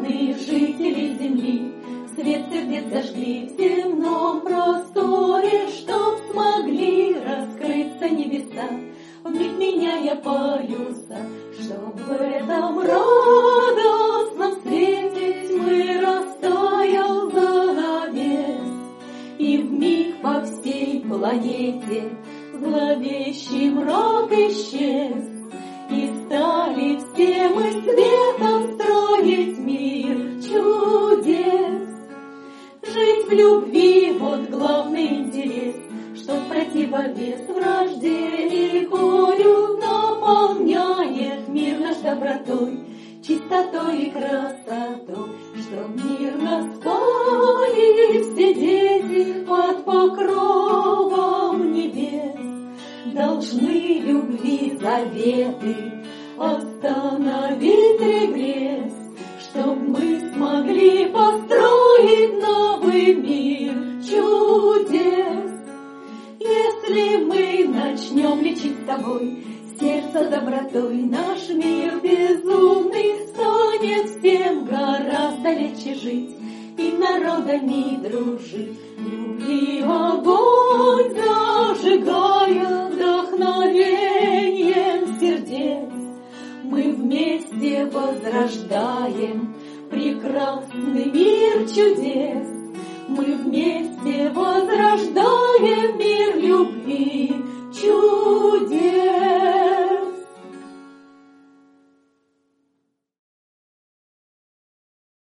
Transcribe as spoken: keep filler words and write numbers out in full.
славные жители земли, свет сердец зажгли в земном просторе, чтоб смогли раскрыться небеса, вмиг меняя полюса, чтоб в этом радостном свете тьмы растаял занавес, и вмиг по всей планете зловещий мрак исчез, и стали все мы светом строить мир чудес. Жить в любви — вот главный интерес, что в противовес вражде и горю наполняет мир наш добротой, чистотой и красотой, чтоб мирно спали все дети под покровом небес. Должны любви заветы остановить регресс, чтоб мы смогли построить новый мир чудес. Если мы начнем лечить с тобой сердце добротой, наш мир безумный станет всем гораздо легче жить и народами дружить. Любви огонь зажигая вдохновением сердец, мы вместе возрождаем прекрасный мир чудес. Мы вместе возрождаем мир любви